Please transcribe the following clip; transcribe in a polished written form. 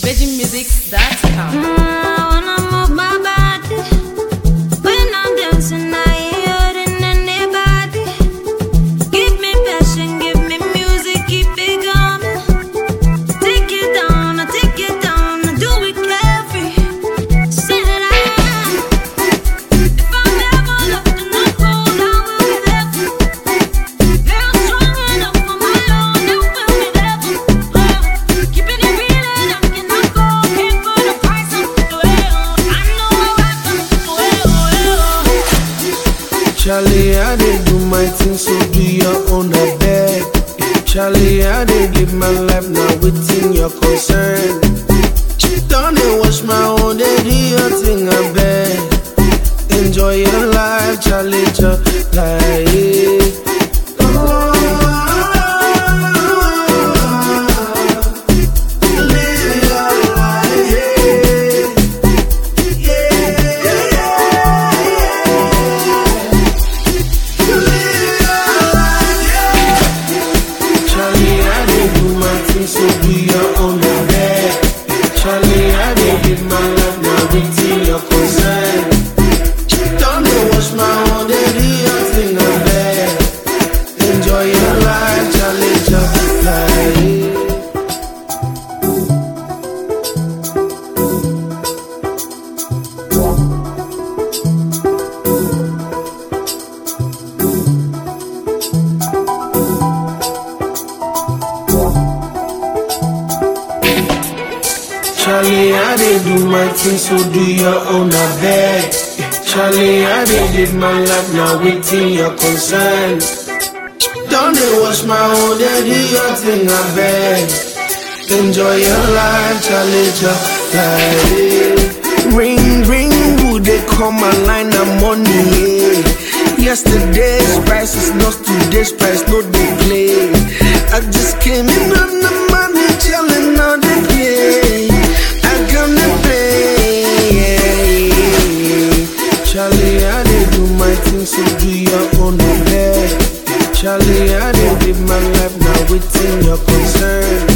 VeggieMusics.com. Charlie, I did do my thing, so do your own, I beg. Charlie, I did live my life, now within your concern. Don't wash my own, they do your thing, I beg. Enjoy your life, Charlie, just like it. So do your own bed. Charlie, I did live my life, now within your concern. Don't wash my own, they do your thing, I beg. Enjoy your life, Charlie, just like it. Charlie, I did do my thing, so do your own, I beg. Charlie, I did live my life, now within your concern. Don't wash my own, they do your thing, I beg. Enjoy your life, Charlie, just like it. Ring, ring, would they come online and money, yeah. Yesterday's price is not today's price, no they play. I just came in on the money, chillin' on the play. Charlie, I did do my thing, so do your own, I beg. Charlie, I did live my life, now within your concern.